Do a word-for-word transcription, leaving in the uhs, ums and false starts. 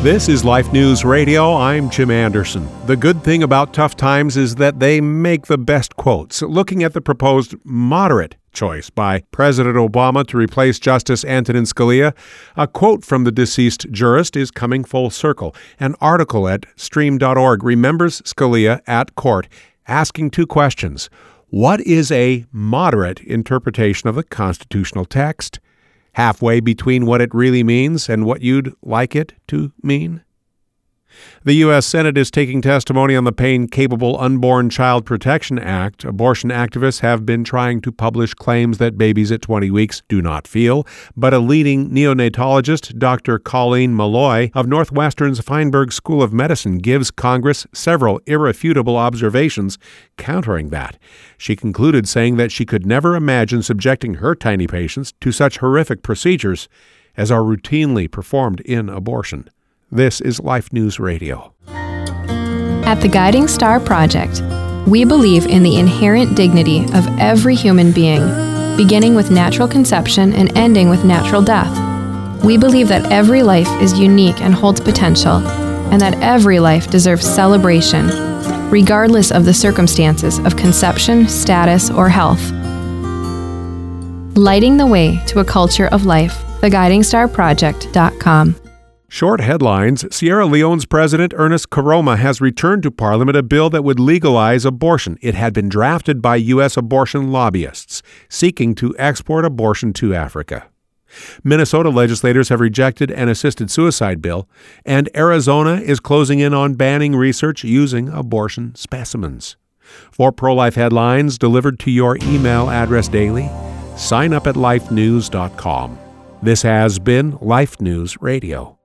This is Life News Radio. I'm Jim Anderson. The good thing about tough times is that they make the best quotes. Looking at the proposed moderate choice by President Obama to replace Justice Antonin Scalia, a quote from the deceased jurist is coming full circle. An article at stream dot org remembers Scalia at court asking two questions. What is a moderate interpretation of the constitutional text? Halfway between what it really means and what you'd like it to mean? The U S Senate is taking testimony on the Pain-Capable Unborn Child Protection Act. Abortion activists have been trying to publish claims that babies at twenty weeks do not feel, but a leading neonatologist, Doctor Colleen Malloy of Northwestern's Feinberg School of Medicine, gives Congress several irrefutable observations countering that. She concluded saying that she could never imagine subjecting her tiny patients to such horrific procedures as are routinely performed in abortion. This is Life News Radio. At the Guiding Star Project, we believe in the inherent dignity of every human being, beginning with natural conception and ending with natural death. We believe that every life is unique and holds potential, and that every life deserves celebration, regardless of the circumstances of conception, status, or health. Lighting the way to a culture of life, the guiding star project dot com. Short headlines. Sierra Leone's President Ernest Koroma has returned to Parliament a bill that would legalize abortion. It had been drafted by U S abortion lobbyists seeking to export abortion to Africa. Minnesota legislators have rejected an assisted suicide bill, and Arizona is closing in on banning research using abortion specimens. For pro-life headlines delivered to your email address daily, sign up at life news dot com. This has been Life News Radio.